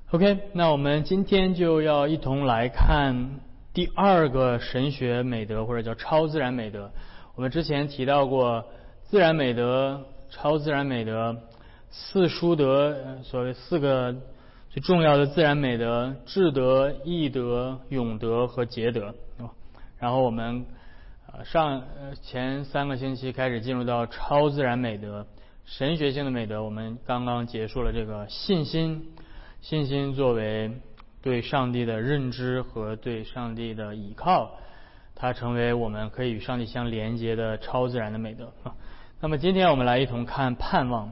OK， 那我们今天就要一同来看第二个神学美德，或者叫超自然美德。我们之前提到过自然美德、超自然美德、四书德，所谓四个最重要的自然美德：智德、义德、勇德和节德。然后我们前3个星期开始进入到超自然美德、神学性的美德。我们刚刚结束了这个信心作为对上帝的认知和对上帝的倚靠，它成为我们可以与上帝相连接的超自然的美德。那么今天我们来一同看盼望。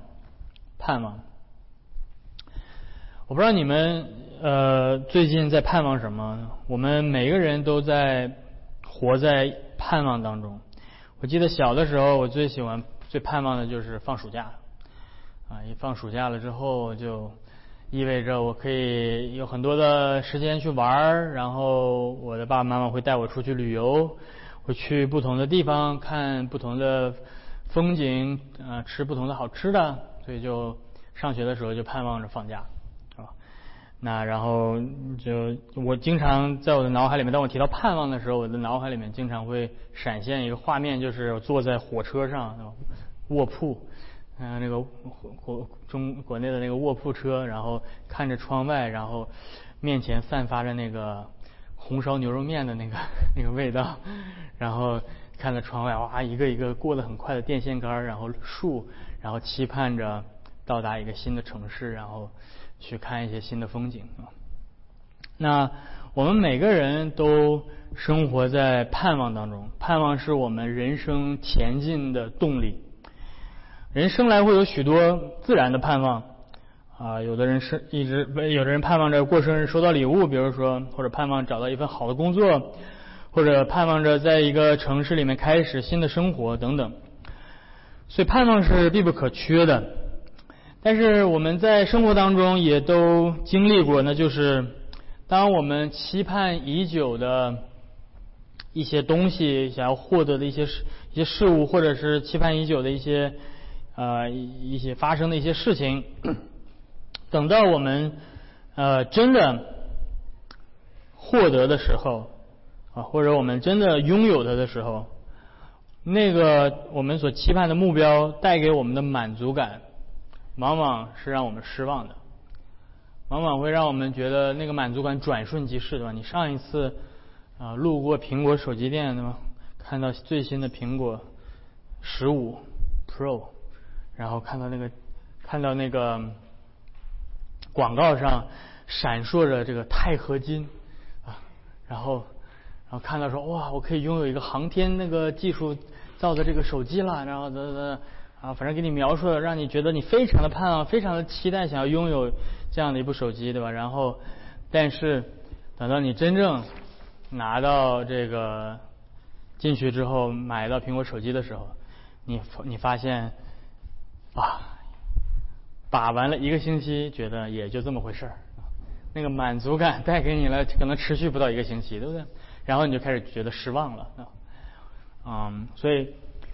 我不知道你们最近在盼望什么？我们每个人都在活在盼望当中。我记得小的时候，我最盼望的就是放暑假一放暑假了之后，就意味着我可以有很多的时间去玩，然后我的爸爸妈妈会带我出去旅游，会去不同的地方看不同的风景，吃不同的好吃的，所以就上学的时候就盼望着放假那然后就我经常在我的脑海里面，当我提到盼望的时候，我的脑海里面经常会闪现一个画面，就是我坐在火车上卧铺那个国内的那个卧铺车，然后看着窗外，然后面前散发着那个红烧牛肉面的那个味道，然后看着窗外，哇，一个一个过得很快的电线杆，然后树，然后期盼着到达一个新的城市，然后去看一些新的风景那我们每个人都生活在盼望当中，盼望是我们人生前进的动力。人生来会有许多自然的盼望有的人盼望着过生日收到礼物，比如说，或者盼望找到一份好的工作，或者盼望着在一个城市里面开始新的生活等等。所以盼望是必不可缺的。但是我们在生活当中也都经历过，那就是当我们期盼已久的一些东西，想要获得的一些事物，或者是期盼已久的一些发生的一些事情，等到我们真的获得的时候或者我们真的拥有它的时候，那个我们所期盼的目标带给我们的满足感往往是让我们失望的，往往会让我们觉得那个满足感转瞬即逝，对吧？你上一次路过苹果手机店，对吧？看到最新的苹果15 Pro， 然后看到那个广告上闪烁着这个钛合金然后看到说，哇，我可以拥有一个航天那个技术造的这个手机了，然后反正给你描述了，让你觉得你非常的盼望，非常的期待，想要拥有这样的一部手机，对吧？然后但是等到你真正拿到这个进去之后，买到苹果手机的时候，你发现把玩了1个星期，觉得也就这么回事那个满足感带给你了，可能持续不到1个星期，对不对？然后你就开始觉得失望了所以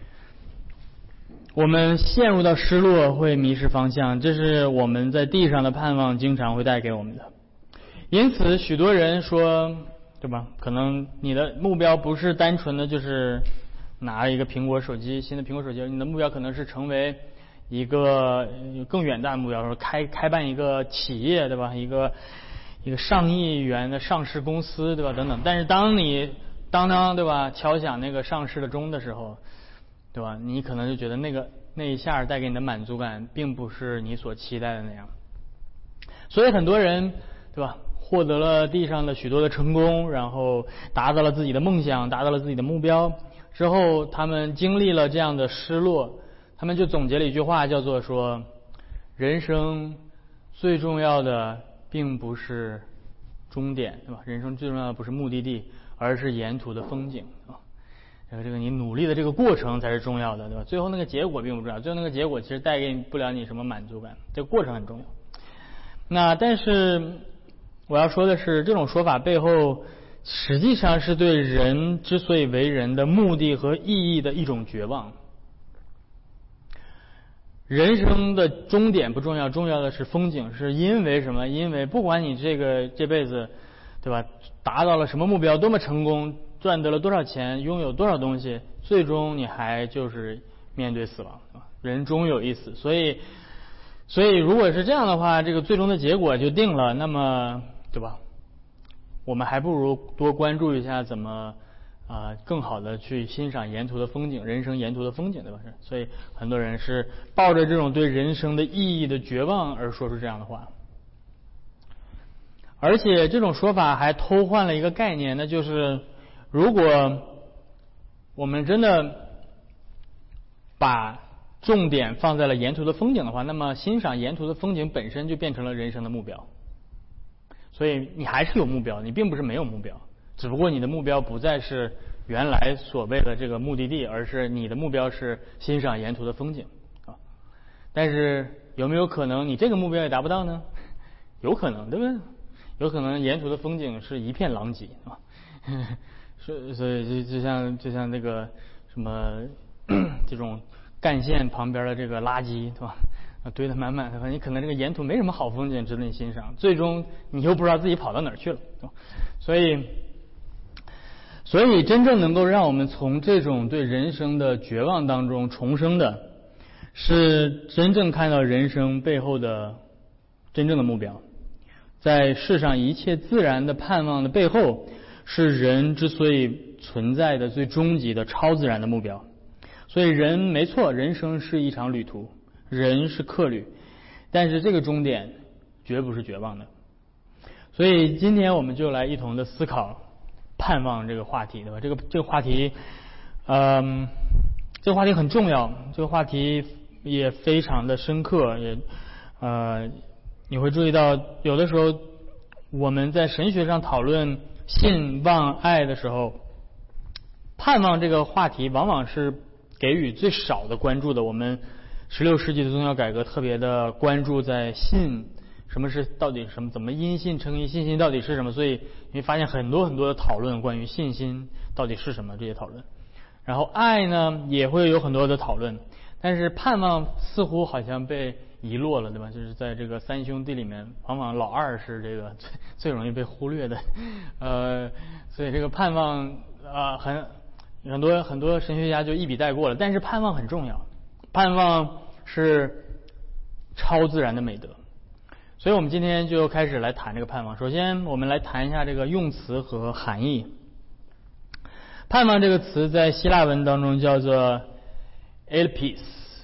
我们陷入到失落，会迷失方向，这是我们在地上的盼望经常会带给我们的。因此许多人说，对吧，可能你的目标不是单纯的就是拿一个苹果手机，新的苹果手机，你的目标可能是成为一个更远大的目标，说开办一个企业，对吧？一个上亿元的上市公司，对吧？等等。但是当你对吧敲响那个上市的钟的时候，对吧？你可能就觉得那一下带给你的满足感并不是你所期待的那样。所以很多人，对吧，获得了地上的许多的成功，然后达到了自己的梦想，达到了自己的目标之后，他们经历了这样的失落，他们就总结了一句话，叫做说，人生最重要的并不是终点，对吧？人生最重要的不是目的地，而是沿途的风景这个你努力的这个过程才是重要的，对吧？最后那个结果并不重要，最后那个结果其实带给不了你什么满足感，这个过程很重要。但是我要说的是，这种说法背后实际上是对人之所以为人的目的和意义的一种绝望。 人生的终点不重要，重要的是风景。是因为什么？因为不管你这辈子，对吧，达到了什么目标，多么成功，赚得了多少钱，拥有多少东西，最终你还就是面对死亡，人终有一死。所以如果是这样的话，这个最终的结果就定了，那么对吧，我们还不如多关注一下怎么更好的去欣赏沿途的风景，人生沿途的风景，对吧？所以很多人是抱着这种对人生的意义的绝望而说出这样的话。而且这种说法还偷换了一个概念，那就是如果我们真的把重点放在了沿途的风景的话，那么欣赏沿途的风景本身就变成了人生的目标。所以你还是有目标，你并不是没有目标，只不过你的目标不再是原来所谓的这个目的地，而是你的目标是欣赏沿途的风景啊。但是有没有可能你这个目标也达不到呢？有可能，对不对？有可能沿途的风景是一片狼藉啊。所以就像那个什么这种干线旁边的这个垃圾，对吧？堆得满满的，你可能这个沿途没什么好风景值得你欣赏，最终你又不知道自己跑到哪儿去了。所以真正能够让我们从这种对人生的绝望当中重生的，是真正看到人生背后的真正的目标。在世上一切自然的盼望的背后，是人之所以存在的最终极的超自然的目标。所以人没错，人生是一场旅途，人是客旅，但是这个终点绝不是绝望的。所以今天我们就来一同的思考盼望这个话题，对吧？这个话题，这个话题很重要，这个话题也非常的深刻，也你会注意到，有的时候我们在神学上讨论信望爱的时候，盼望这个话题往往是给予最少的关注的。我们16世纪的宗教改革特别的关注在信，什么是到底什么，怎么因信称义，信心到底是什么？所以你会发现很多很多的讨论关于信心到底是什么这些讨论。然后爱呢也会有很多的讨论，但是盼望似乎好像被遗落了，对吧？就是在这个三兄弟里面，往往老二是这个最容易被忽略的。所以这个盼望很多神学家就一笔带过了。但是盼望很重要，盼望是超自然的美德。所以我们今天就开始来谈这个盼望。首先我们来谈一下这个用词和含义。盼望这个词在希腊文当中叫做 elpis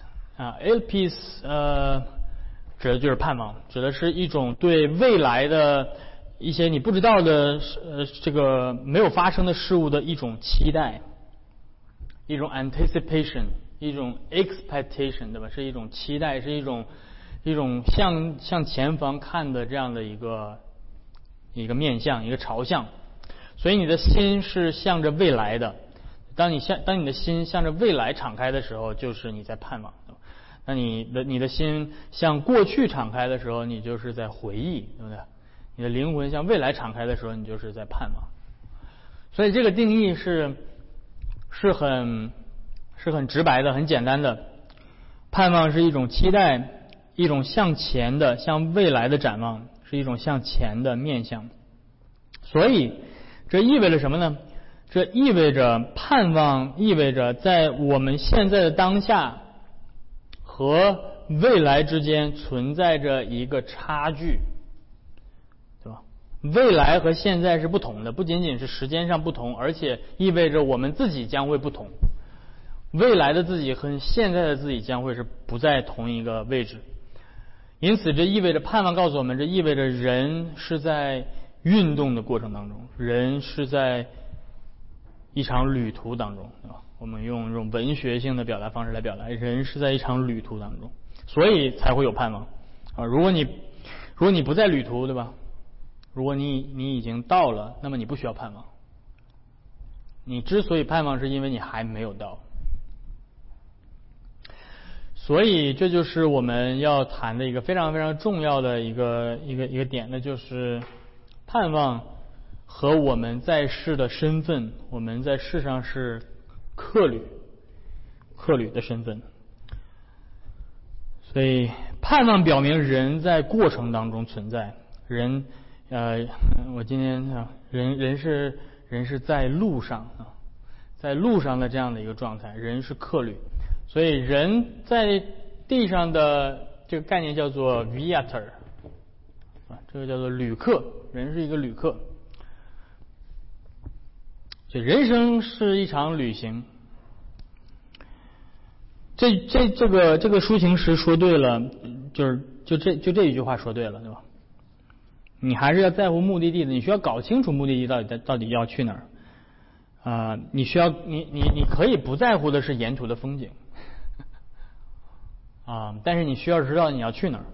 elpis 指的就是盼望，指的是一种对未来的一些你不知道的这个没有发生的事物的一种期待，一种 anticipation， 一种 expectation， 对吧？是一种期待，是一种向前方看的这样的一个面向，一个朝向。所以你的心是向着未来的，当你的心向着未来敞开的时候，就是你在盼望。那你的心向过去敞开的时候，你就是在回忆，对不对？你的灵魂向未来敞开的时候，你就是在盼望。所以这个定义是很直白的，很简单的。盼望是一种期待，一种向前的、向未来的展望，是一种向前的面向。所以这意味着什么呢？这意味着盼望，意味着在我们现在的当下和未来之间存在着一个差距，对吧？未来和现在是不同的，不仅仅是时间上不同，而且意味着我们自己将会不同。未来的自己和现在的自己将会是不在同一个位置。因此这意味着盼望告诉我们，这意味着人是在运动的过程当中，人是在一场旅途当中，对吧？我们用这种文学性的表达方式来表达，人是在一场旅途当中，所以才会有盼望啊！如果你不在旅途，对吧？如果你已经到了，那么你不需要盼望。你之所以盼望，是因为你还没有到。所以这就是我们要谈的一个非常非常重要的一个点，那就是盼望和我们在世的身份，我们在世上是客旅的身份。 所以盼望表明人在过程当中存在，人我今天人是在路上啊，在路上的这样的一个状态，人是客旅，所以人在地上的这个概念叫做 viator 啊，这个叫做旅客，人是一个旅客，所以人生是一场旅行。这个抒情诗说对了，就这一句话说对了，对吧？你还是要在乎目的地的，你需要搞清楚目的地到底要去哪儿你需要你可以不在乎的是沿途的风景但是你需要知道你要去哪儿，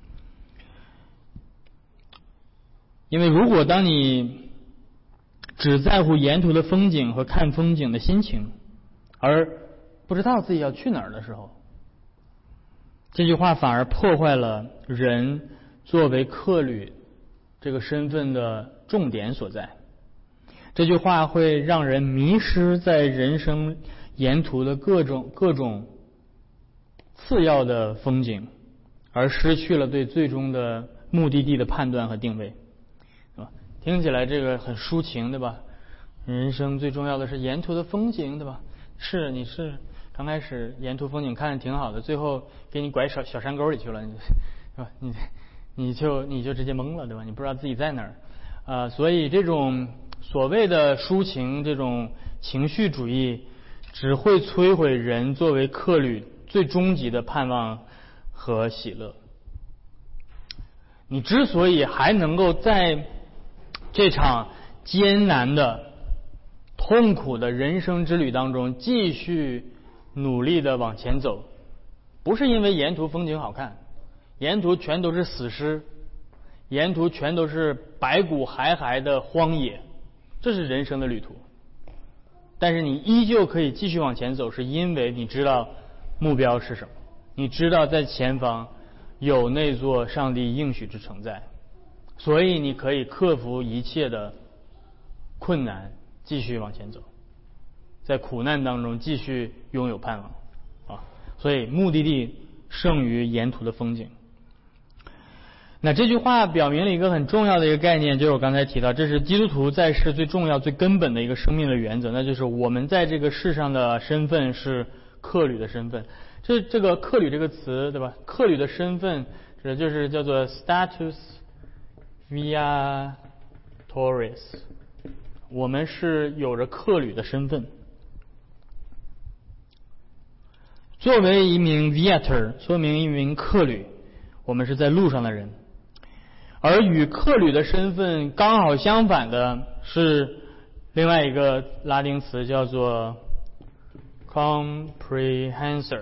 因为如果当你只在乎沿途的风景和看风景的心情，而不知道自己要去哪儿的时候，这句话反而破坏了人作为客旅这个身份的重点所在。这句话会让人迷失在人生沿途的各种次要的风景，而失去了对最终的目的地的判断和定位，对吧？听起来这个很抒情，对吧？人生最重要的是沿途的风景，对吧？你是刚开始沿途风景看着挺好的，最后给你拐小山沟里去了，是吧？你就直接懵了，对吧？你不知道自己在哪儿所以这种所谓的抒情，这种情绪主义，只会摧毁人作为客旅最终极的盼望和喜乐。你之所以还能够在这场艰难的痛苦的人生之旅当中继续努力的往前走，不是因为沿途风景好看，沿途全都是死尸，沿途全都是白骨皑皑的荒野，这是人生的旅途。但是你依旧可以继续往前走，是因为你知道目标是什么，你知道在前方有那座上帝应许之城在，所以你可以克服一切的困难，继续往前走，在苦难当中继续拥有盼望所以目的地胜于沿途的风景。那这句话表明了一个很重要的一个概念，就是我刚才提到，这是基督徒在世最重要最根本的一个生命的原则，那就是我们在这个世上的身份是客旅的身份。这个客旅这个词，对吧？客旅的身份指的就是叫做 status viatoris， 我们是有着客旅的身份。作为一名 viator， 作为一名客旅，我们是在路上的人。而与客旅的身份刚好相反的是另外一个拉丁词，叫做 comprehensor。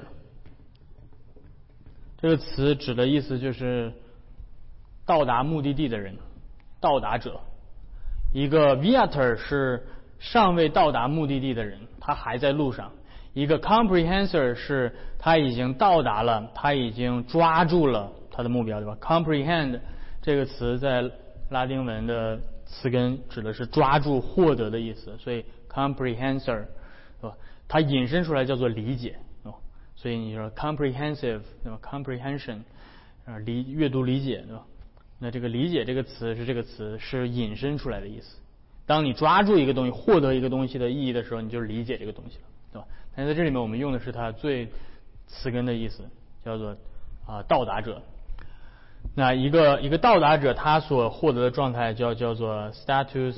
这个词指的意思就是到达目的地的人，到达者。一个 viator 是尚未到达目的地的人，他还在路上。一个 comprehensor 是他已经到达了，他已经抓住了他的目标，对吧？ comprehend 这个词在拉丁文的词根指的是抓住获得的意思，所以 comprehensor 对吧？它引申出来叫做理解，所以你说 comprehensive 对吧？ comprehension 阅读理解对吧？那这个理解这个词是引申出来的意思。当你抓住一个东西，获得一个东西的意义的时候，你就是理解这个东西了，对吧？但是在这里面我们用的是它最词根的意思，叫做到达者。那一个到达者，他所获得的状态叫做 status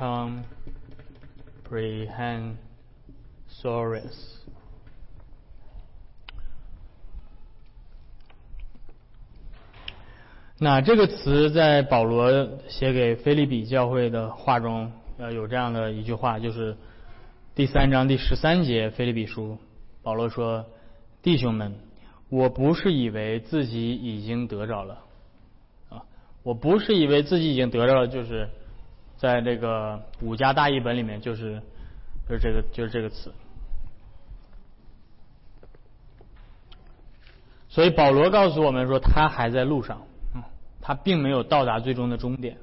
comprehensoris。那这个词在保罗写给腓立比教会的话中有这样的一句话，就是第3章第13节腓立比书，保罗说：弟兄们，我不是以为自己已经得着了我不是以为自己已经得着了，就是在这个五家大译本里面就是这个词。所以保罗告诉我们说，他还在路上，他并没有到达最终的终点。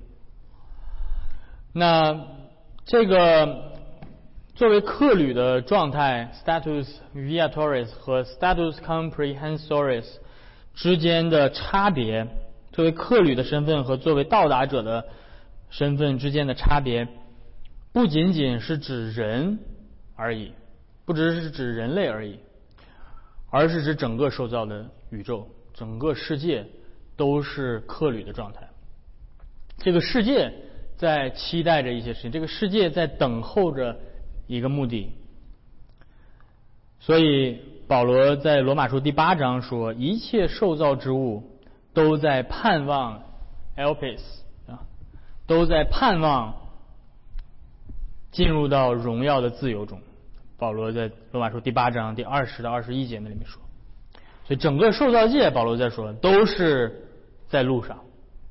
那这个作为客旅的状态 status viatoris 和 status comprehensoris， 之间的差别，作为客旅的身份和作为到达者的身份之间的差别，不仅仅是指人而已，不只是指人类而已，而是指整个受造的宇宙，整个世界都是客旅的状态。这个世界在期待着一些事情，这个世界在等候着一个目的。所以保罗在罗马书第8章说，一切受造之物都在盼望 elpis 都在盼望进入到荣耀的自由中。保罗在罗马书第8章第20到21节那里面说，所以整个受造界，保罗在说都是在路上。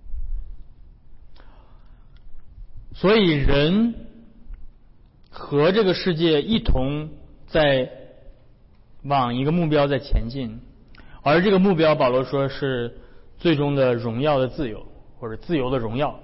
所以人和这个世界一同在往一个目标在前进，而这个目标保罗说是最终的荣耀的自由，或者自由的荣耀。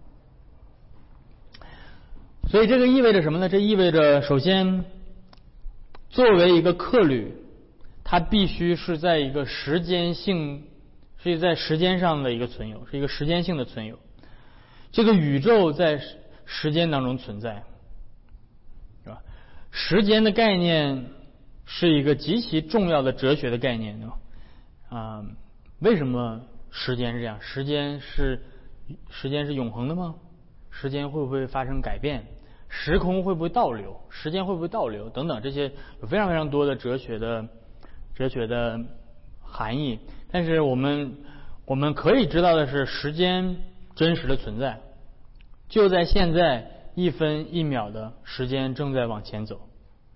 所以这个意味着什么呢？这意味着首先作为一个客旅，它必须是在一个时间性，是在时间上的一个存有，是一个时间性的存有。这个宇宙在时间当中存在，是吧？时间的概念是一个极其重要的哲学的概念，对吧？为什么时间是这样？时间是永恒的吗？时间会不会发生改变？时空会不会倒流？时间会不会倒流？等等，这些有非常非常多的哲学的含义。但是我们可以知道的是，时间真实的存在，就在现在1分1秒的时间正在往前走。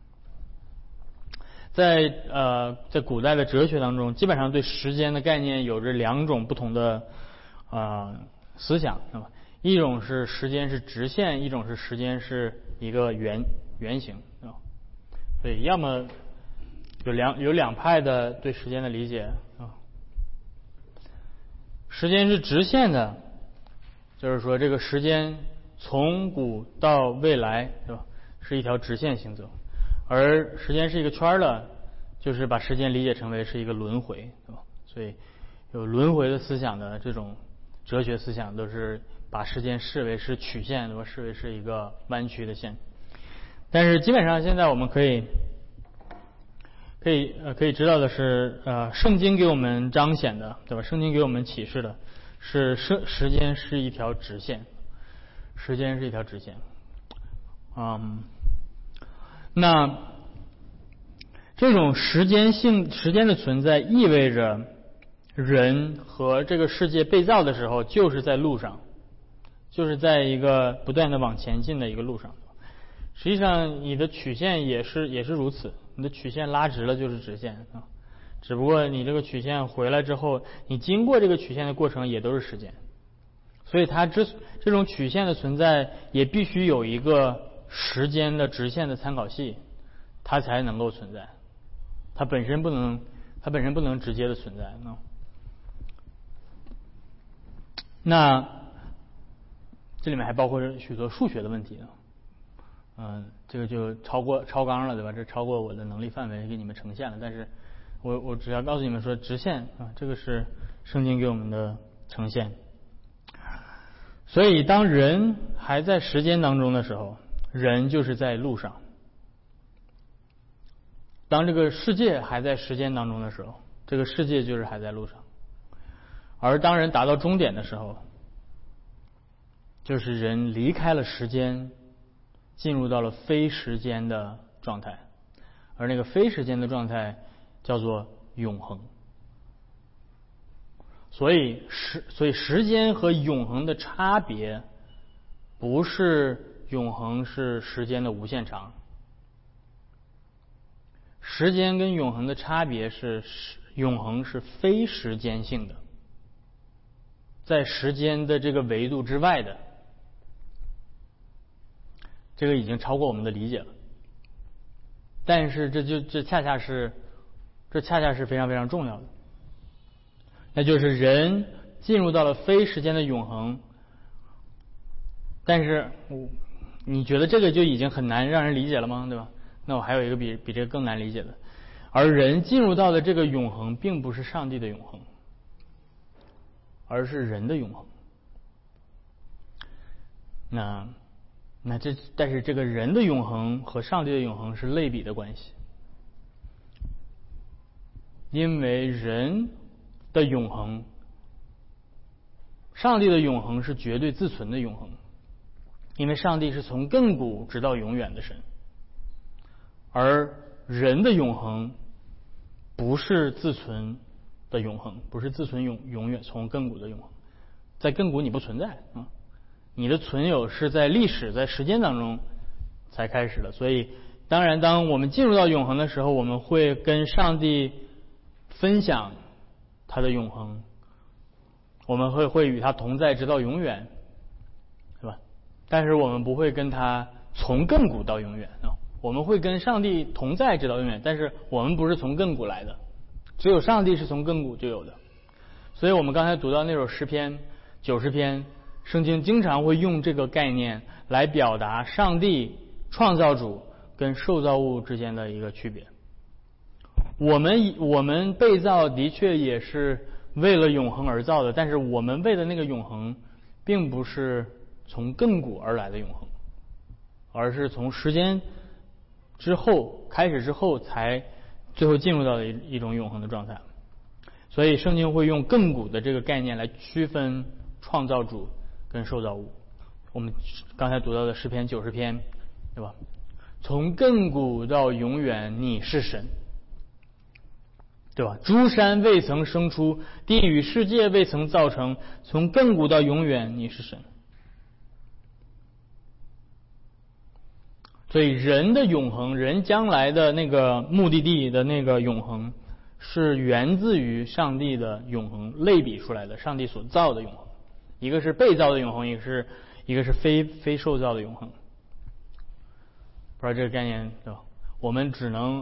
在古代的哲学当中，基本上对时间的概念有着2种不同的思想，是吧？一种是时间是直线，一种是时间是一个圆形，是吧？所以要么有两派的对时间的理解啊。时间是直线的，就是说这个时间从古到未来，对吧？是一条直线行走。而时间是一个圈的，就是把时间理解成为是一个轮回，对吧？所以有轮回的思想的这种哲学思想，都是把时间视为是曲线，对吧？视为是一个弯曲的线。但是基本上现在我们可以知道的是，圣经给我们彰显的，对吧？圣经给我们启示的是时间是一条直线，时间是一条直线。那这种时间的存在，意味着人和这个世界被造的时候，就是在路上，就是在一个不断的往前进的一个路上。实际上，你的曲线也是如此，你的曲线拉直了就是直线啊，只不过你这个曲线回来之后，你经过这个曲线的过程也都是时间。所以它这种曲线的存在，也必须有一个时间的直线的参考系，它才能够存在。它本身不能直接的存在。那这里面还包括许多数学的问题呢。这个就超纲了，对吧？这超过我的能力范围给你们呈现了。但是我只要告诉你们说，直线啊，这个是圣经给我们的呈现。所以当人还在时间当中的时候，人就是在路上；当这个世界还在时间当中的时候，这个世界就是还在路上。而当人达到终点的时候，就是人离开了时间，进入到了非时间的状态，而那个非时间的状态叫做永恒。所以时间和永恒的差别，不是永恒是时间的无限长。时间跟永恒的差别是，永恒是非时间性的，在时间的这个维度之外的，这个已经超过我们的理解了。但是这恰恰是非常非常重要的。那就是人进入到了非时间的永恒，但是你觉得这个就已经很难让人理解了吗？对吧？那我还有一个比这个更难理解的，而人进入到的这个永恒，并不是上帝的永恒， 而是人的永恒。但是这个人的永恒和上帝的永恒是类比的关系，因为人的永恒，上帝的永恒是绝对自存的永恒，因为上帝是从亘古直到永远的神，而人的永恒不是自存的永恒，不是自存永远从亘古的永恒，在亘古你不存在啊，你的存有是在历史在时间当中才开始的。所以当然当我们进入到永恒的时候，我们会跟上帝分享他的永恒，我们会与他同在直到永远，对吧？但是我们不会跟他从亘古到永远啊，我们会跟上帝同在直到永远，但是我们不是从亘古来的，只有上帝是从亘古就有的。所以我们刚才读到那首诗篇90篇，圣经经常会用这个概念来表达上帝创造主跟受造物之间的一个区别。我们被造的确也是为了永恒而造的，但是我们为的那个永恒并不是从亘古而来的永恒，而是从时间开始之后才最后进入到的一种永恒的状态。所以圣经会用亘古的这个概念来区分创造主跟受造物。我们刚才读到的诗篇90篇，对吧？从亘古到永远你是神，对吧？诸山未曾生出，地与世界未曾造成，从亘古到永远你是神。所以人的永恒，人将来的那个目的地的那个永恒，是源自于上帝的永恒类比出来的，上帝所造的永恒。一个是被造的永恒，一个是非受造的永恒。不知道这个概念，对吧？我们只能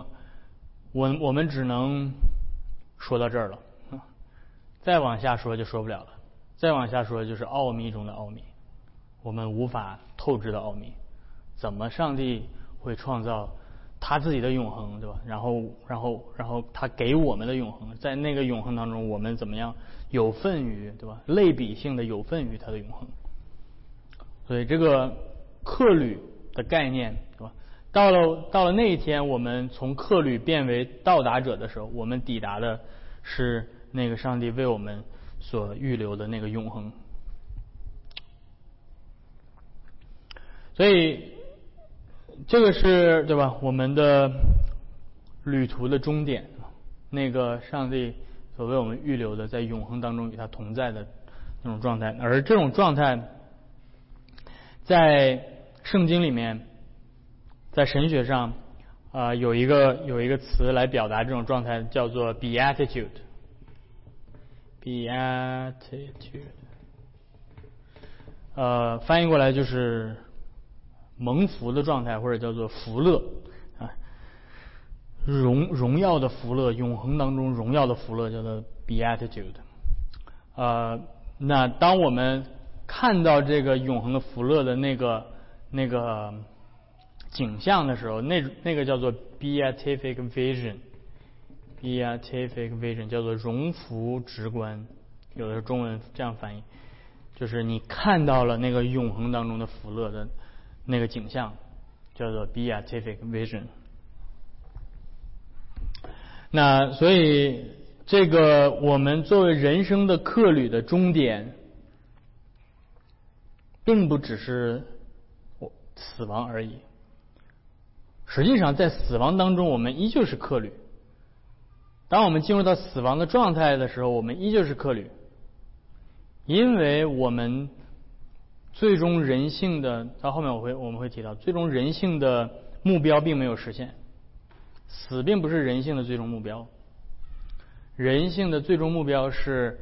说到这儿了，再往下说就说不了了，再往下说就是奥秘中的奥秘，我们无法透支的奥秘。怎么上帝会创造他自己的永恒，对吧？然后他给我们的永恒，在那个永恒当中，我们怎么样有份于，对吧？类比性的有份于他的永恒。所以这个客旅的概念，对吧？到了那一天，我们从客旅变为到达者的时候，我们抵达的是那个上帝为我们所预留的那个永恒。所以这个是，对吧？我们的旅途的终点，那个上帝所为我们预留的在永恒当中与他同在的那种状态。而这种状态在圣经里面，在神学上有一个词来表达这种状态，叫做 beatitude。 翻译过来就是蒙福的状态，或者叫做福乐啊，荣耀的福乐，永恒当中荣耀的福乐，叫做 beatitude。那当我们看到这个永恒的福乐的那个景象的时候，那个叫做 beatific vision。beatific vision 叫做荣福直观，有的是中文这样翻译，就是你看到了那个永恒当中的福乐的那个景象，叫做 beatific vision。 那所以这个我们作为人生的客旅的终点，并不只是死亡而已。实际上在死亡当中，我们依旧是客旅。当我们进入到死亡的状态的时候，我们依旧是客旅，因为我们最终人性的，到后面我们会提到，最终人性的目标并没有实现。死并不是人性的最终目标，人性的最终目标是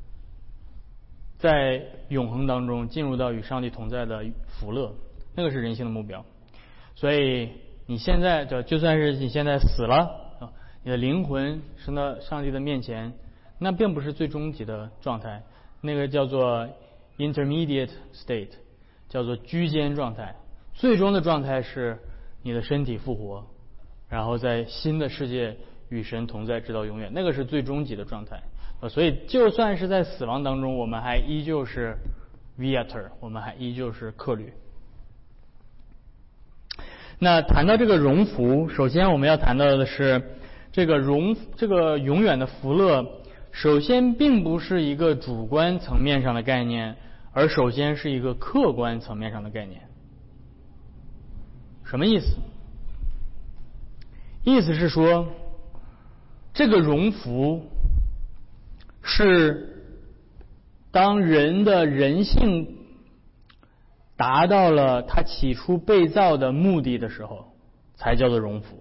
在永恒当中进入到与上帝同在的福乐，那个是人性的目标。所以你现在就算是你现在死了，你的灵魂升到上帝的面前，那并不是最终极的状态，那个叫做 intermediate state， 叫做居间状态。最终的状态是你的身体复活，然后在新的世界与神同在直到永远，那个是最终极的状态。 所以就算是在死亡当中，我们还依旧是 viator， 我们还依旧是客旅。那谈到这个荣福，首先我们要谈到的是这个永远的福乐，首先并不是一个主观层面上的概念，而首先是一个客观层面上的概念。什么意思？意思是说，这个荣福是当人的人性达到了他起初被造的目的的时候，才叫做荣福。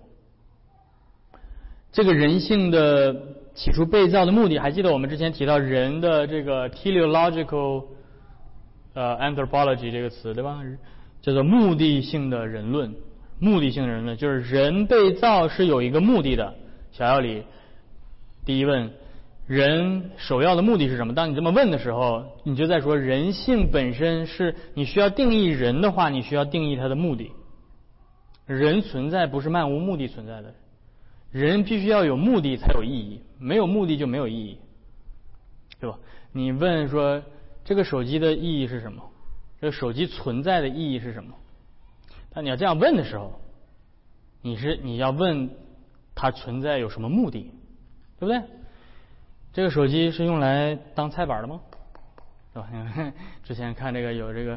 这个人性的起初被造的目的，还记得我们之前提到人的这个 teleological anthropology 这个词，对吧？叫做目的性的人论。目的性的人论就是人被造是有一个目的的。小要里第一问，人首要的目的是什么？当你这么问的时候，你就在说人性本身是，你需要定义人的话，你需要定义它的目的。人存在不是漫无目的存在的，人必须要有目的才有意义，没有目的就没有意义，对吧？你问说这个手机的意义是什么？这个手机存在的意义是什么？当你要这样问的时候，你要问它存在有什么目的，对不对？这个手机是用来当菜板的吗？对吧？之前看这个有这个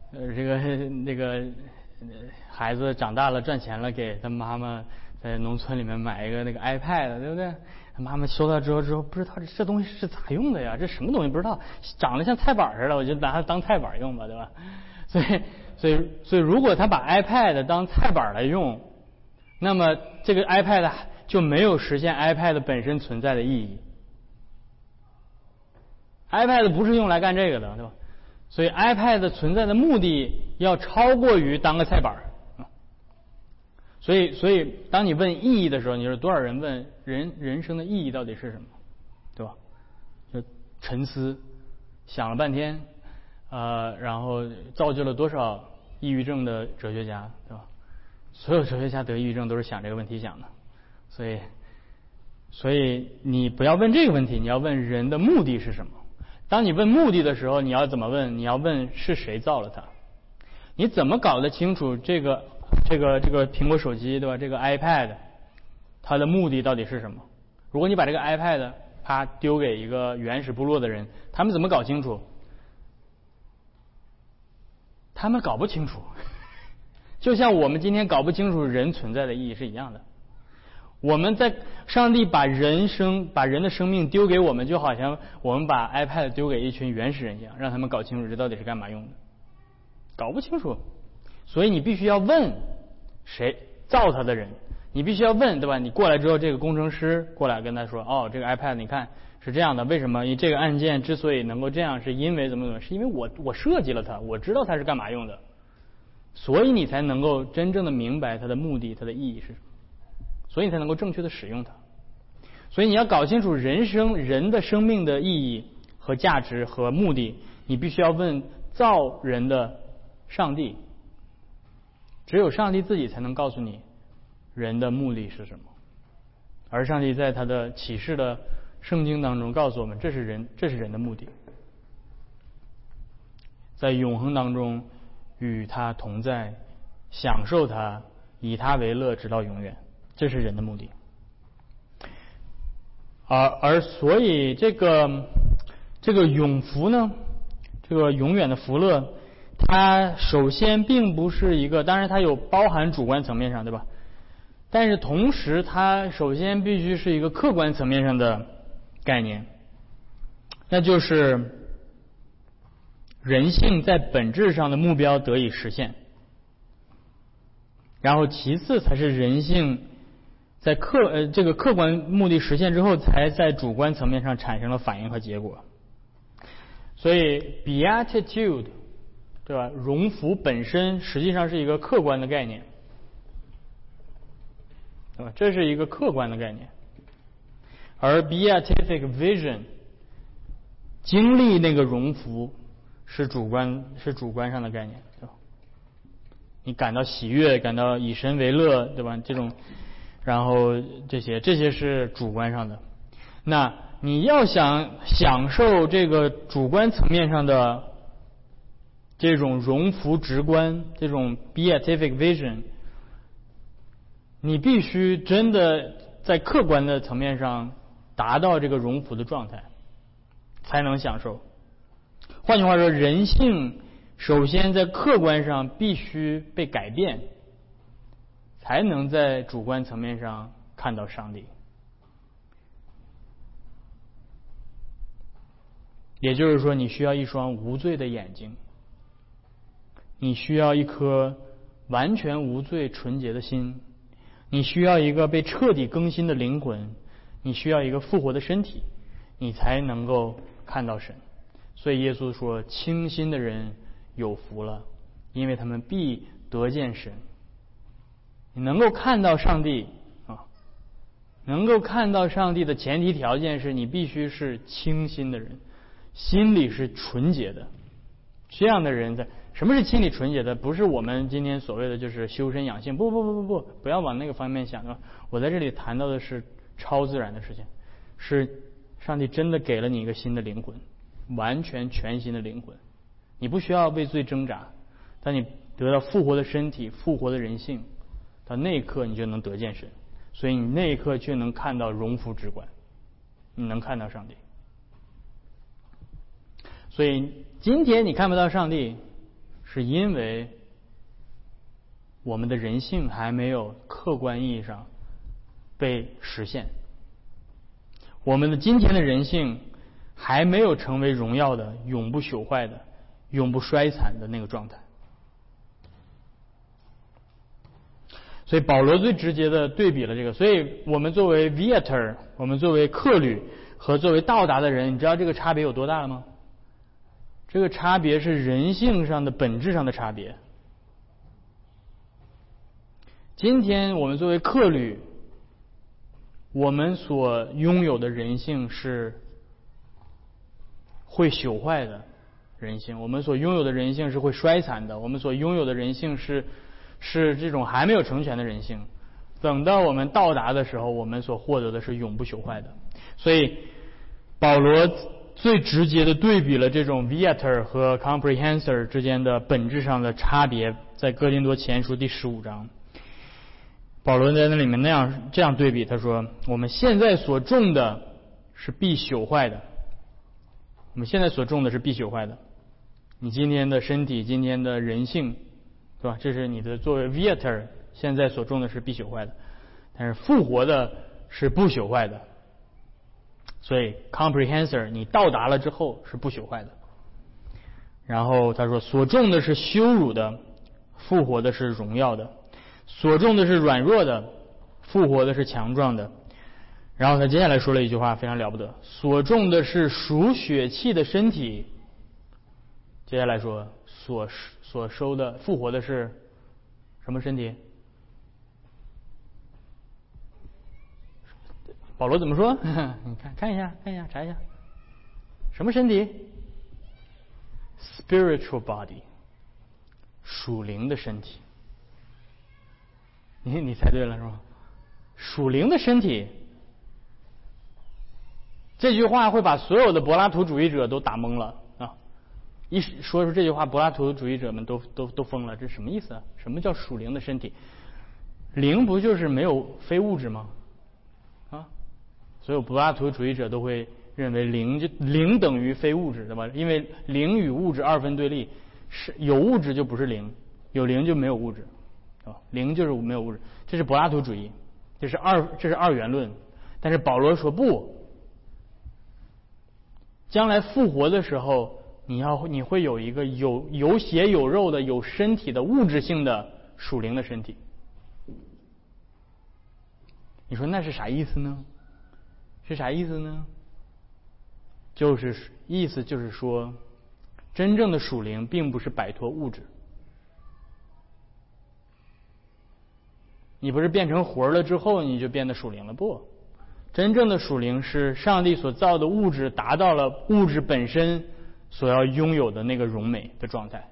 孩子长大了赚钱了，给他妈妈在农村里面买一个那个 iPad， 对不对？他妈妈收到之后不知道这东西是咋用的呀？这什么东西不知道，长得像菜板似的，我就拿它当菜板用吧，对吧？所以如果他把 iPad 当菜板来用，那么这个 iPad 就没有实现 iPad 本身存在的意义。iPad 不是用来干这个的，对吧？所以 iPad 存在的目的要超过于当个菜板。所以当你问意义的时候，你说多少人问人生的意义到底是什么，对吧？就沉思想了半天，然后造就了多少抑郁症的哲学家，对吧？所有哲学家得抑郁症都是想这个问题想的。所以你不要问这个问题，你要问人的目的是什么。当你问目的的时候，你要怎么问？你要问是谁造了它？你怎么搞得清楚这个苹果手机，对吧？这个 iPad 它的目的到底是什么？如果你把这个 iPad 啪丢给一个原始部落的人，他们怎么搞清楚？他们搞不清楚。就像我们今天搞不清楚人存在的意义是一样的。我们在上帝把人的生命丢给我们，就好像我们把 iPad 丢给一群原始人一样，让他们搞清楚这到底是干嘛用的，搞不清楚。所以你必须要问谁造它的人，你必须要问，对吧？你过来之后，这个工程师过来跟他说，哦，这个 iPad 你看是这样的，为什么？这个按键之所以能够这样，是因为怎么，是因为我设计了它，我知道它是干嘛用的，所以你才能够真正的明白它的目的，它的意义是什么。所以你才能够正确的使用它。所以你要搞清楚人的生命的意义和价值和目的，你必须要问造人的上帝。只有上帝自己才能告诉你人的目的是什么。而上帝在他的启示的圣经当中告诉我们，这是人的目的，在永恒当中与他同在，享受他，以他为乐，直到永远。这是人的目的。而所以这个永福呢，这个永远的福乐，它首先并不是一个，当然它有包含主观层面上，对吧？但是同时它首先必须是一个客观层面上的概念，那就是人性在本质上的目标得以实现，然后其次才是人性在这个客观目的实现之后，才在主观层面上产生了反应和结果。所以 beatitude， 对吧？荣福本身实际上是一个客观的概念，对吧？这是一个客观的概念。而 beatific vision， 经历那个荣福是主观上的概念，对吧？你感到喜悦，感到以神为乐，对吧？这种。然后这些是主观上的。那你要想享受这个主观层面上的这种荣福直观，这种 beatific vision， 你必须真的在客观的层面上达到这个荣福的状态，才能享受。换句话说，人性首先在客观上必须被改变，才能在主观层面上看到上帝。也就是说，你需要一双无罪的眼睛，你需要一颗完全无罪纯洁的心，你需要一个被彻底更新的灵魂，你需要一个复活的身体，你才能够看到神。所以耶稣说，清心的人有福了，因为他们必得见神。你能够看到上帝啊，能够看到上帝的前提条件是你必须是清心的人，心里是纯洁的。这样的人什么是心里纯洁的？不是我们今天所谓的就是修身养性，不要往那个方面想啊。我在这里谈到的是超自然的事情，是上帝真的给了你一个新的灵魂，完全全新的灵魂，你不需要为罪挣扎，当你得到复活的身体、复活的人性，到那一刻你就能得见神，所以你那一刻就能看到荣福之观，你能看到上帝。所以今天你看不到上帝，是因为我们的人性还没有客观意义上被实现，我们的今天的人性还没有成为荣耀的、永不朽坏的、永不衰残的那个状态。所以保罗最直接的对比了这个。所以我们作为 viator， 我们作为客旅和作为到达的人，你知道这个差别有多大吗？这个差别是人性上的本质上的差别。今天我们作为客旅，我们所拥有的人性是会朽坏的人性，我们所拥有的人性是会衰残的，我们所拥有的人性是这种还没有成全的人性。等到我们到达的时候，我们所获得的是永不朽坏的。所以保罗最直接的对比了这种 viator 和 comprehensor 之间的本质上的差别，在哥林多前书第15章，保罗在那里面这样对比，他说：我们现在所种的是必朽坏的，我们现在所种的是必朽坏的。你今天的身体，今天的人性，对吧？这是你的作为 viator 现在所种的是必朽坏的，但是复活的是不朽坏的。所以 comprehensor 你到达了之后是不朽坏的。然后他说，所种的是羞辱的，复活的是荣耀的；所种的是软弱的，复活的是强壮的。然后他接下来说了一句话非常了不得，所种的是属血气的身体，接下来说所收的复活的是什么身体？保罗怎么说？你看一下，查一下，什么身体 ？Spiritual body， 属灵的身体。你猜对了是吧？属灵的身体，这句话会把所有的柏拉图主义者都打懵了啊！一说出这句话，柏拉图主义者们都疯了，这什么意思啊？什么叫属灵的身体？灵不就是没有非物质吗？所有柏拉图主义者都会认为灵等于非物质，对吧？因为灵与物质二分对立，是有物质就不是灵，有灵就没有物质，对吧？灵就是没有物质，这是柏拉图主义，这是二元论。但是保罗说不，将来复活的时候，你会有一个有血有肉的有身体的物质性的属灵的身体。你说那是啥意思呢？意思就是说，真正的属灵并不是摆脱物质，你不是变成魂了之后你就变得属灵了，不，真正的属灵是上帝所造的物质达到了物质本身所要拥有的那个荣美的状态。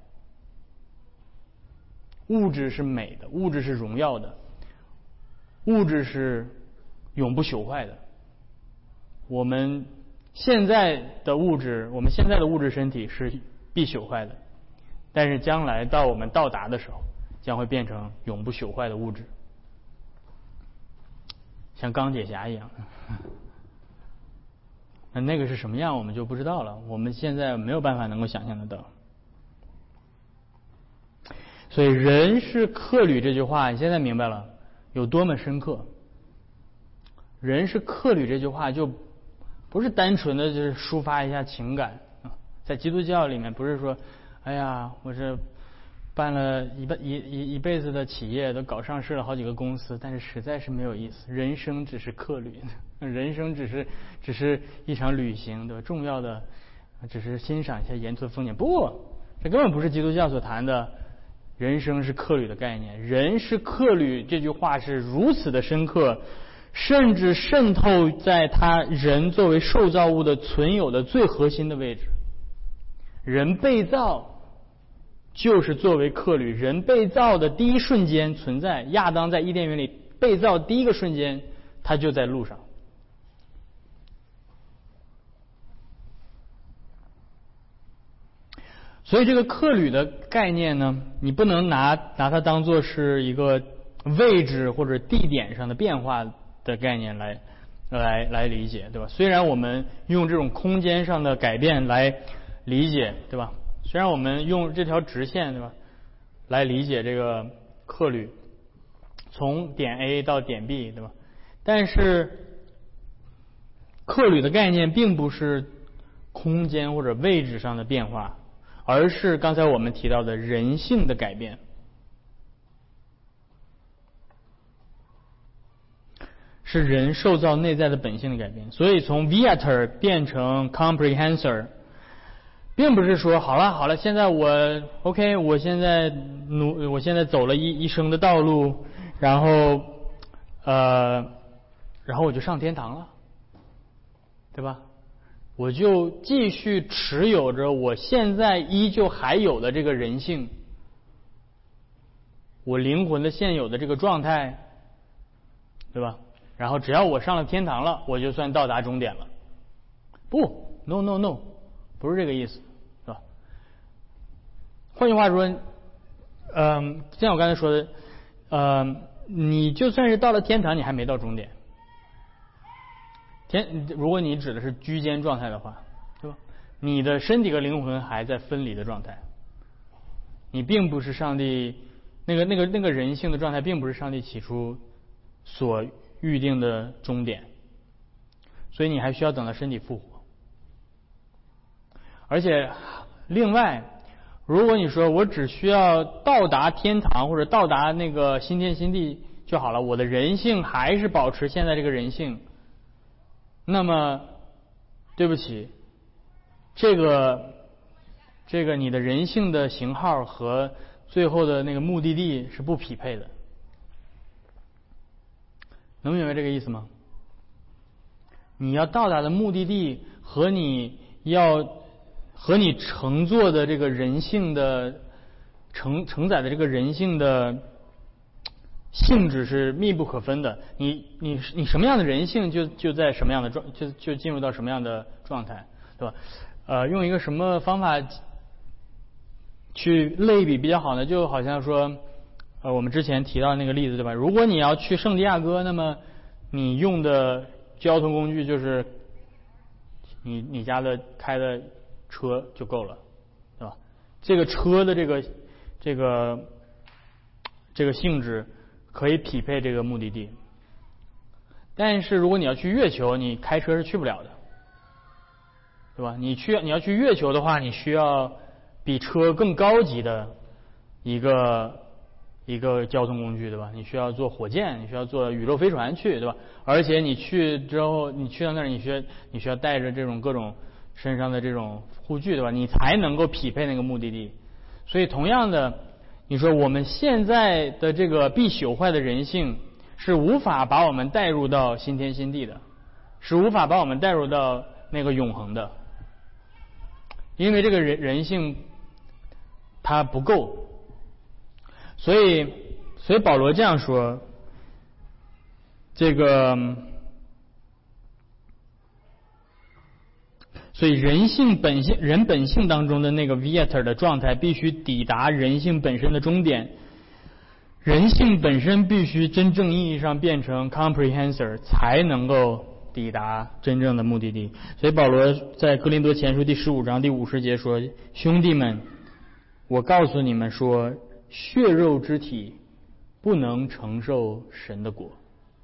物质是美的，物质是荣耀的，物质是永不朽坏的。我们现在的物质，我们现在的物质身体是必朽坏的，但是将来到我们到达的时候，将会变成永不朽坏的物质，像钢铁侠一样。那个是什么样我们就不知道了，我们现在没有办法能够想象得到。所以人是客旅这句话，你现在明白了有多么深刻。人是客旅这句话就不是单纯的就是抒发一下情感啊，在基督教里面不是说，哎呀，我是办了一辈子的企业，都搞上市了好几个公司，但是实在是没有意思。人生只是客旅，人生只是一场旅行，对吧？重要的只是欣赏一下沿途的风景。不，这根本不是基督教所谈的人生是客旅的概念。人是客旅这句话是如此的深刻，甚至渗透在他人作为受造物的存有的最核心的位置。人被造就是作为客旅，人被造的第一瞬间存在，亚当在伊甸园里被造第一个瞬间，他就在路上。所以这个客旅的概念呢，你不能拿它当作是一个位置或者地点上的变化的概念来理解，对吧？虽然我们用这种空间上的改变来理解，对吧？虽然我们用这条直线，对吧，来理解这个客旅，从点 A 到点 B， 对吧？但是客旅的概念并不是空间或者位置上的变化，而是刚才我们提到的人性的改变。是人受造内在的本性的改变。所以从 Viator 变成 Comprehensor， 并不是说好了，现在我 OK， 我现在走了一生的道路，然后我就上天堂了，对吧？我就继续持有着我现在依旧还有的这个人性，我灵魂的现有的这个状态，对吧？然后只要我上了天堂了，我就算到达终点了。不 ，no， 不是这个意思，是吧？换句话说，像我刚才说的，你就算是到了天堂，你还没到终点。如果你指的是居间状态的话，对吧？你的身体和灵魂还在分离的状态，你并不是上帝那个人性的状态，并不是上帝起初所预定的终点，所以你还需要等到身体复活。而且另外，如果你说我只需要到达天堂或者到达那个新天新地就好了，我的人性还是保持现在这个人性，那么对不起，这个你的人性的型号和最后的那个目的地是不匹配的。能明白这个意思吗？你要到达的目的地和你乘坐的这个人性的承载的这个人性的性质是密不可分的。你什么样的人性就在什么样的就进入到什么样的状态，对吧？用一个什么方法去类比比较好呢？就好像说我们之前提到那个例子，对吧？如果你要去圣地亚哥，那么你用的交通工具就是你家的开的车就够了，对吧？这个车的这个性质可以匹配这个目的地。但是如果你要去月球，你开车是去不了的，对吧？你要去月球的话，你需要比车更高级的一个交通工具，对吧？你需要坐火箭，你需要坐宇宙飞船去，对吧？而且你去之后，你去到那儿，你需要带着这种各种身上的这种护具，对吧？你才能够匹配那个目的地。所以同样的，你说我们现在的这个必朽坏的人性是无法把我们带入到新天新地的，是无法把我们带入到那个永恒的，因为这个人性它不够。所以保罗这样说，这个所以人本性当中的那个 Viator 的状态必须抵达人性本身的终点，人性本身必须真正意义上变成 Comprehensor 才能够抵达真正的目的地。所以保罗在哥林多前书第15章第50节说，兄弟们，我告诉你们说，血肉之体不能承受神的国。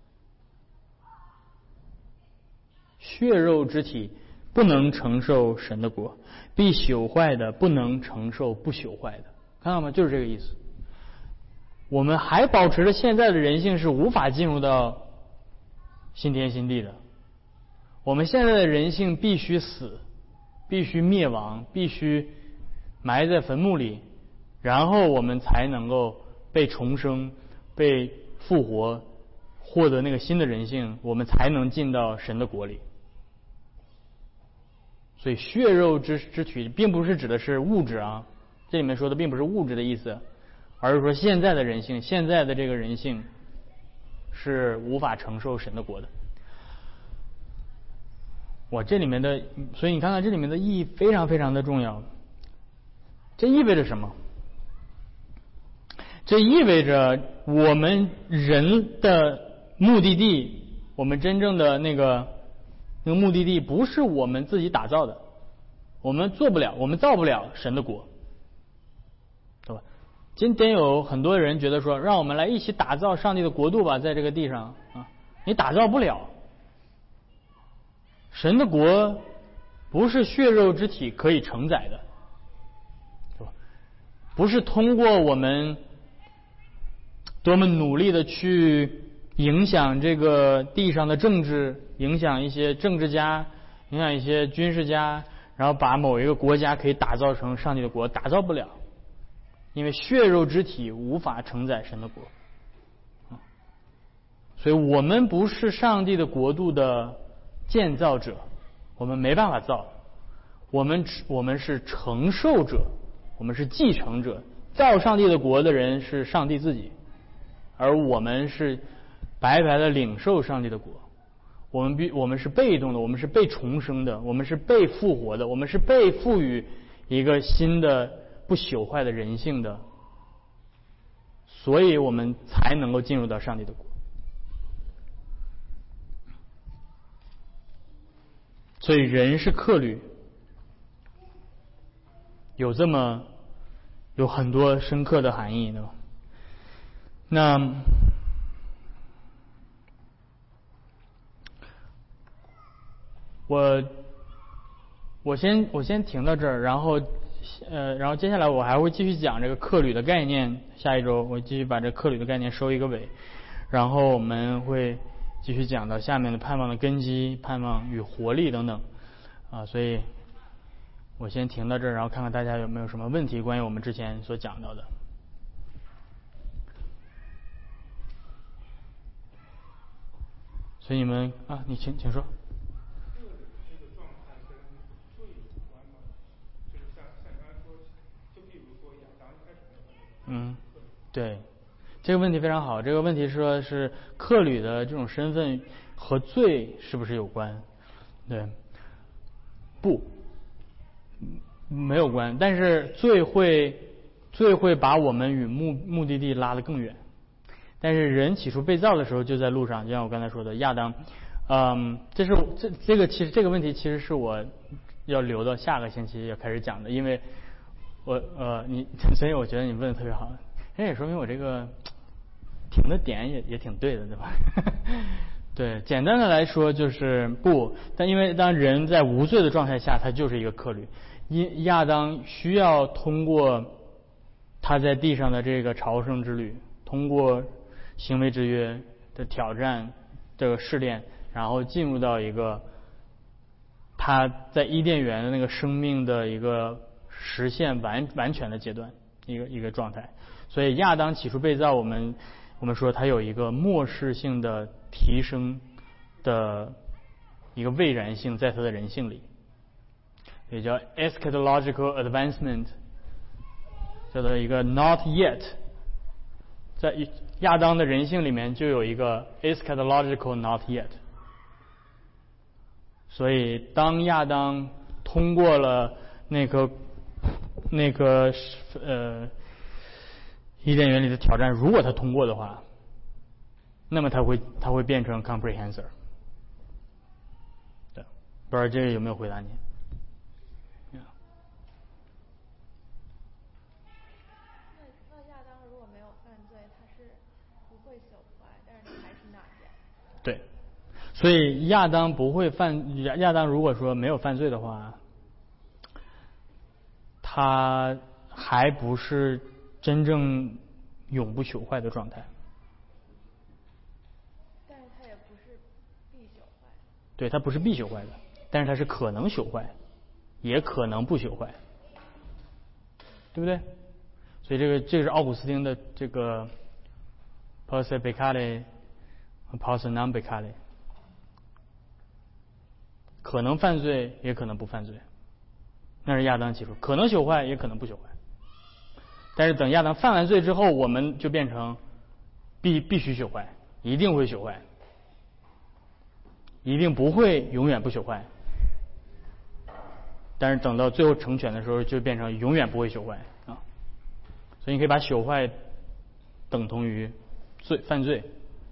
血肉之体不能承受神的国，必朽坏的不能承受不朽坏的。看到吗？就是这个意思。我们还保持着现在的人性是无法进入到新天新地的。我们现在的人性必须死，必须灭亡，必须埋在坟墓里，然后我们才能够被重生、被复活，获得那个新的人性，我们才能进到神的国里。所以血肉之体并不是指的是物质啊，这里面说的并不是物质的意思，而是说现在的人性，现在的这个人性是无法承受神的国的。这里面的，所以你看看这里面的意义非常非常的重要。这意味着什么？这意味着我们人的目的地，我们真正的那个目的地不是我们自己打造的，我们做不了，我们造不了神的国，对吧？今天有很多人觉得说，让我们来一起打造上帝的国度吧，在这个地上啊，你打造不了。神的国不是血肉之体可以承载的，是吧？不是通过我们多么努力的去影响这个地上的政治，影响一些政治家，影响一些军事家，然后把某一个国家可以打造成上帝的国，打造不了，因为血肉之体无法承载神的国。所以我们不是上帝的国度的建造者，我们没办法造，我们是承受者，我们是继承者。造上帝的国的人是上帝自己，而我们是白白的领受上帝的国。我们是被动的，我们是被重生的，我们是被复活的，我们是被赋予一个新的不朽坏的人性的，所以我们才能够进入到上帝的国。所以人是客旅，有很多深刻的含义，对吧？那我先停到这儿，然后接下来我还会继续讲这个客旅的概念。下一周我继续把这客旅的概念收一个尾，然后我们会继续讲到下面的盼望的根基、盼望与活力等等所以我先停到这儿，然后看看大家有没有什么问题关于我们之前所讲到的。所以你们你请说。对，这个问题非常好。这个问题说是客旅的这种身份和罪是不是有关？对，没有关，但是罪会把我们与目的地拉得更远。但是人起初被造的时候就在路上，就像我刚才说的，亚当，这个问题其实是我要留到下个星期要开始讲的，因为所以我觉得你问的特别好，这也说明我这个停的点也挺对的，对吧？对，简单的来说就是但因为当人在无罪的状态下，他就是一个客旅。亚当需要通过他在地上的这个朝圣之旅，通过行为之约的挑战，这个试炼，然后进入到一个他在伊甸园的那个生命的一个实现完全的阶段，一个状态。所以亚当起初被造，我们说他有一个末世性的提升的一个未然性在他的人性里，也叫 eschatological advancement， 叫做一个 not yet， 在亚当的人性里面就有一个 eschatological not yet。所以当亚当通过了那个伊甸园里的挑战，如果他通过的话，那么他会变成 comprehensor。对，不知道这个有没有回答你？ 那亚当如果没有犯罪，他是不会朽坏，但是他还是那样。 对，所以亚当如果说没有犯罪的话，他还不是真正永不朽坏的状态。 但是他也不是必朽坏。 对，他不是必朽坏的，但是他是可能朽坏，也可能不朽坏，对不对？所以这个是奥古斯丁的这个 posse peccare 和 posse non peccare， 可能犯罪也可能不犯罪，那是亚当起初，可能朽坏也可能不朽坏。但是等亚当犯完罪之后，我们就变成必须朽坏，一定会朽坏，一定不会永远不朽坏。但是等到最后成全的时候，就变成永远不会朽坏啊。所以你可以把朽坏等同于犯罪。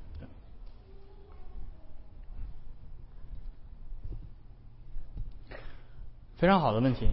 非常好的问题，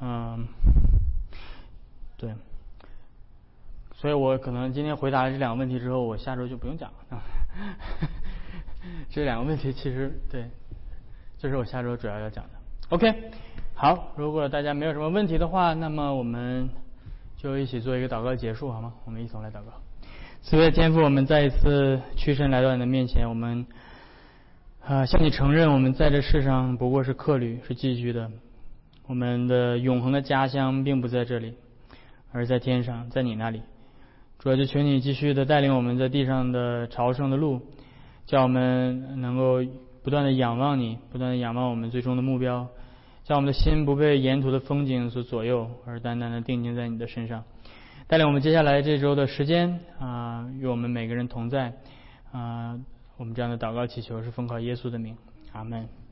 对，所以我可能今天回答了这两个问题之后，我下周就不用讲了。这两个问题其实对，这是我下周主要要讲的。OK， 好，如果大家没有什么问题的话，那么我们就一起做一个祷告结束，好吗？我们一同来祷告。慈悲天父，我们再一次屈身来到你的面前，我们向你承认，我们在这世上不过是客旅，是寄居的。我们的永恒的家乡并不在这里，而在天上，在你那里。主要就求你继续的带领我们在地上的朝圣的路，叫我们能够不断的仰望你，不断的仰望我们最终的目标，叫我们的心不被沿途的风景所左右，而单单的定睛在你的身上。带领我们接下来这周的时间与我们每个人同在我们这样的祷告祈求是奉靠耶稣的名，阿们。